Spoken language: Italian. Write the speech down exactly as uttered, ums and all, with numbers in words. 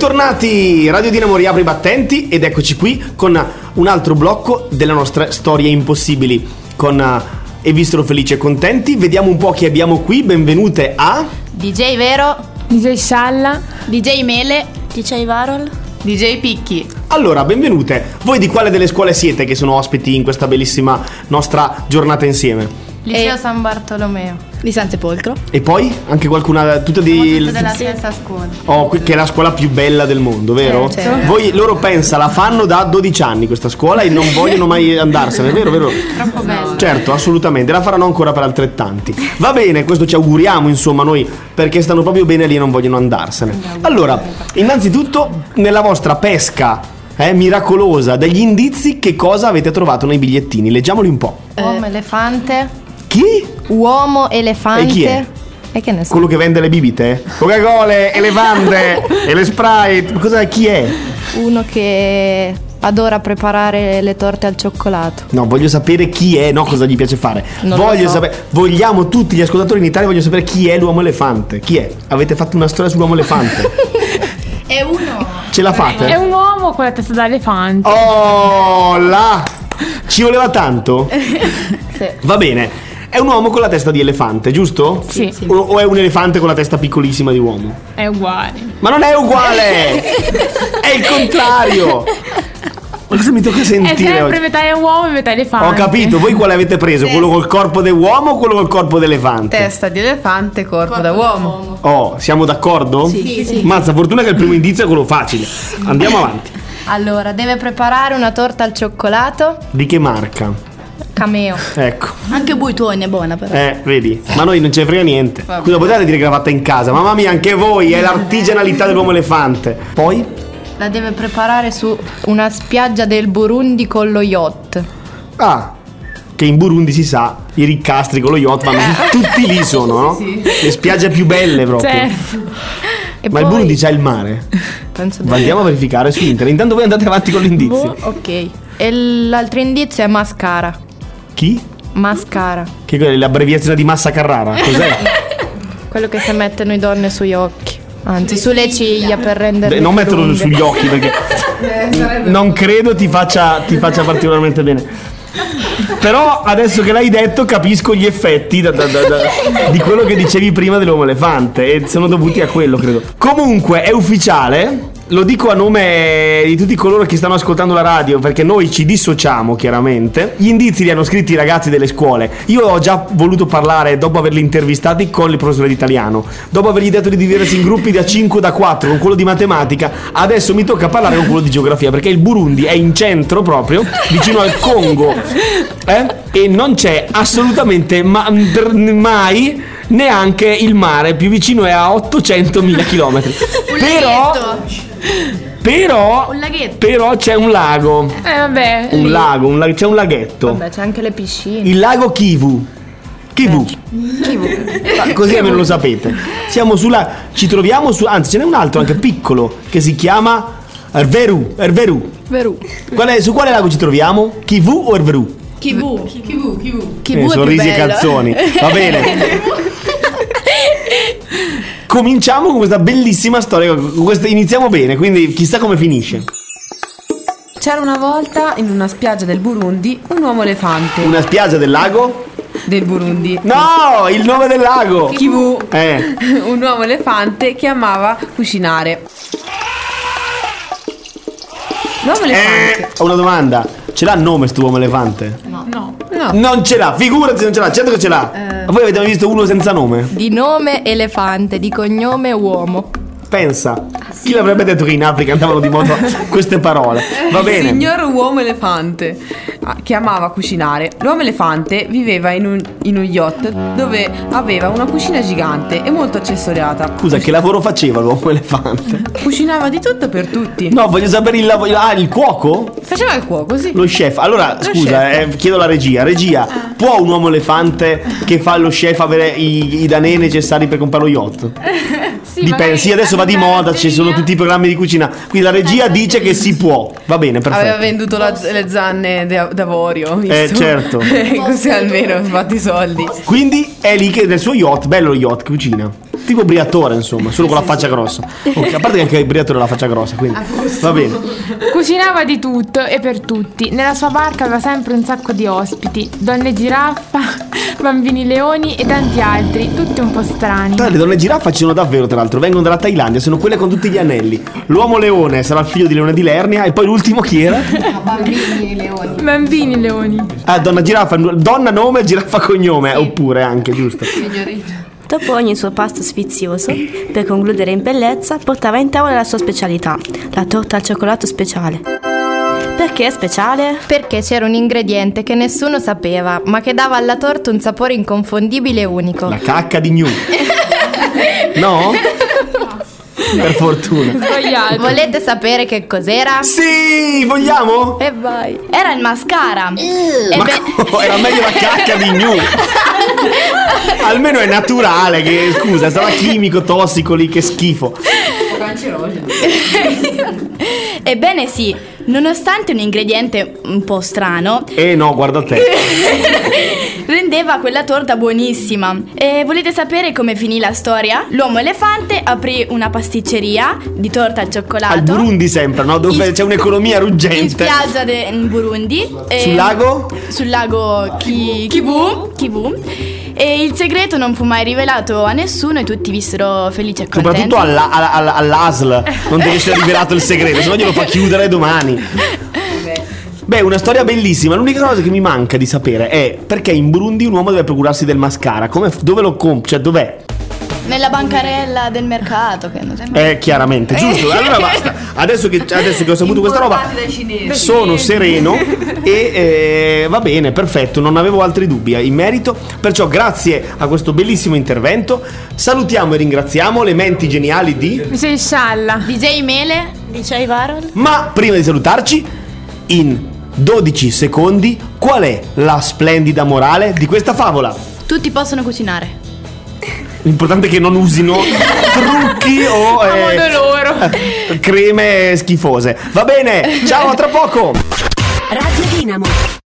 Bentornati, Radio Dinamo riapre i battenti ed eccoci qui con un altro blocco delle nostre storie impossibili con uh, E vistero felici e contenti. Vediamo un po' chi abbiamo qui. Benvenute a D J Vero, D J Scialla, D J Mele, D J Varol, D J Picchi. Allora, benvenute. Voi di quale delle scuole siete che sono ospiti in questa bellissima nostra giornata insieme? Liceo e... San Bartolomeo di San Sepolcro. E poi anche qualcuna, tutte di tutte della stessa scuola. Oh, che è la scuola più bella del mondo, vero? Eh, certo. Voi loro pensa la fanno da dodici anni questa scuola e non vogliono mai andarsene, vero? Vero? Troppo bello. Certo, assolutamente, la faranno ancora per altrettanti. Va bene, questo ci auguriamo, insomma, noi, perché stanno proprio bene lì e non vogliono andarsene. Allora, innanzitutto, nella vostra pesca eh, miracolosa degli indizi, che cosa avete trovato nei bigliettini? Leggiamoli un po'. Uomo elefante. Chi? Uomo elefante. E chi è? E che ne so? Quello che vende le bibite? Coca-Cola, elefante e le Sprite. Cosa, chi è? Uno che adora preparare le torte al cioccolato. No, voglio sapere chi è, no, cosa gli piace fare. Non voglio lo so. sapere, vogliamo tutti gli ascoltatori in Italia, voglio sapere chi è l'uomo elefante. Chi è? Avete fatto una storia sull'uomo elefante? È uno. Ce la fate? È un uomo con la testa da elefante. Oh, là! Ci voleva tanto? Sì. Va bene. È un uomo con la testa di elefante, giusto? Sì. O, o è un elefante con la testa piccolissima di uomo? È uguale. Ma non è uguale! È il contrario! Ma cosa mi tocca È sentire sempre oggi? metà uomo e metà elefante. Ho capito, voi quale avete preso? Quello col corpo dell'uomo o quello col corpo d'elefante? Testa di elefante, corpo, da uomo. Oh, siamo d'accordo? Sì, sì. Mazza, fortuna che il primo indizio è quello facile. Andiamo avanti. Allora, deve preparare una torta al cioccolato. Di che marca? Cameo. Ecco. Anche Buitoni è buona però. Eh, vedi? Ma noi non ce ne frega niente. Scusa, potete dire che l'ha fatta in casa? Mamma mia, anche voi, è l'artigianalità dell'uomo elefante. Poi? La deve preparare su una spiaggia del Burundi con lo yacht. Ah, che in Burundi si sa, i riccastri con lo yacht vanno tutti lì sono, no? Le spiagge più belle proprio. Certo. E Ma poi, il Burundi c'ha il mare. penso di Ma andiamo a verificare su internet. Intanto voi andate avanti con l'indizio. Boh, ok. E l'altro indizio è mascara. Chi? Mascara. Che è l'abbreviazione di Massa Carrara? Cos'è? Quello che si mettono le donne sugli occhi. Anzi, sulle ciglia per rendere. Beh, non metterlo sugli occhi perché non credo ti faccia, ti faccia particolarmente bene. Però adesso che l'hai detto capisco gli effetti da, da, da, da, di quello che dicevi prima dell'uomo elefante e sono dovuti a quello, credo. Comunque è ufficiale. Lo dico a nome di tutti coloro che stanno ascoltando la radio, perché noi ci dissociamo chiaramente. Gli indizi li hanno scritti i ragazzi delle scuole. Io ho già voluto parlare, dopo averli intervistati, con il professore di italiano, dopo avergli detto di dividersi in gruppi da cinque o da quattro con quello di matematica. Adesso mi tocca parlare con quello di geografia, perché il Burundi è in centro proprio, vicino al Congo, eh? E non c'è assolutamente ma- mai neanche il mare, più vicino è a ottocentomila chilometri. Però Però Un laghetto. Però c'è un lago. Eh vabbè. Un lì. lago, un lag- c'è un laghetto. Vabbè, c'è anche le piscine. Il lago Kivu. Kivu. Ma così almeno lo sapete. Siamo sulla. Ci troviamo su. Anzi, ce n'è un altro anche piccolo che si chiama Erveru. Erveru. Veru. Qual è, su quale lago ci troviamo? Kivu o Erveru? Kivu. Kivu, Kivu. Eh, sorrisi e canzoni. Va bene. Cominciamo con questa bellissima storia. Con questa, iniziamo bene, quindi chissà come finisce. C'era una volta in una spiaggia del Burundi un uomo elefante. Una spiaggia del lago? Del Burundi. No, il nome del lago. Kivu. Eh. Un uomo elefante che amava cucinare. L'uomo elefante. Eh, ho una domanda. Ce l'ha il nome sto uomo elefante? No. No. Non ce l'ha, figurati se non ce l'ha, certo che ce l'ha. Ma voi avete mai visto uno senza nome? Di nome elefante, di cognome uomo. Pensa, chi l'avrebbe detto che in Africa andavano di moda queste parole? Va Il bene. signor uomo elefante ah, che amava cucinare. L'uomo elefante viveva in un, in un yacht dove aveva una cucina gigante e molto accessoriata. Scusa, che lavoro faceva l'uomo elefante? Cucinava di tutto per tutti. No, voglio sapere il lavoro. Ah, il cuoco? Faceva il cuoco, sì. Lo chef. Allora, Lo scusa, eh, chiedo alla regia. Regia, può un uomo elefante che fa lo chef avere i, i danè necessari per comprare lo yacht? Dipende, magari sì, adesso va di alla moda, ci sono panaderia. tutti i programmi di cucina. Quindi la regia dice che si può. Va bene, Aveva perfetto. venduto la- le zanne de- d'avorio, visto? Eh, certo. Così almeno ha fatto i soldi. Quindi è lì che nel suo yacht, bello lo yacht, cucina. Tipo Briatore, insomma, solo con la faccia grossa. Ok, a parte che anche il Briatore ha la faccia grossa, quindi va bene. Cucinava di tutto e per tutti. Nella sua barca aveva sempre un sacco di ospiti. Donne giraffa, bambini leoni e tanti altri, tutti un po' strani. Dai, le donne giraffa ci sono davvero, tra l'altro, vengono dalla Thailandia, sono quelle con tutti gli anelli. L'uomo leone sarà il figlio di Leone di Lernia e poi l'ultimo chi era? Bambini leoni. Ah, donna giraffa, donna nome, giraffa cognome, oppure anche, giusto? Dopo ogni suo pasto sfizioso, per concludere in bellezza, portava in tavola la sua specialità, la torta al cioccolato speciale. Perché speciale? Perché c'era un ingrediente che nessuno sapeva, ma che dava alla torta un sapore inconfondibile e unico. La cacca di Gnu. No? Per fortuna. Sbagliato. Volete sapere che cos'era? Sì, vogliamo? E vai. Era il mascara. E Ma beh, co- era meglio la cacca di Gnu. Almeno è naturale, che scusa, sarà chimico, tossico lì, che schifo. Ebbene sì, nonostante un ingrediente un po' strano, Eh no, guarda te. rendeva quella torta buonissima. E volete sapere come finì la storia? L'uomo elefante aprì una pasticceria di torta al cioccolato Al Burundi sempre, no? Dove In- c'è un'economia in ruggente. spiaggia de- in Burundi. E- Sul lago? Sul lago Ki- Kivu. Kivu. E il segreto non fu mai rivelato a nessuno e tutti vissero felici e contenti. Soprattutto alla- alla- alla- all'A S L non deve essere rivelato il segreto, se no glielo fa chiudere domani. Beh, una storia bellissima. L'unica cosa che mi manca di sapere è perché in Burundi un uomo deve procurarsi del mascara. Come, dove lo compra? Cioè, dov'è? Nella bancarella del mercato, che non sembra. Eh, chiaramente, giusto? Allora basta. Adesso che, adesso che ho saputo questa roba, Importati dai cinesi. sono sereno e eh, va bene, perfetto, non avevo altri dubbi in merito. Perciò grazie a questo bellissimo intervento salutiamo e ringraziamo le menti geniali di... Mi sei scialla. D J Mele. D J Varol? Ma prima di salutarci, in dodici secondi, qual è la splendida morale di questa favola? Tutti possono cucinare. L'importante è che non usino trucchi o A modo loro. creme schifose. Va bene, ciao, a tra poco. Radio Dinamo.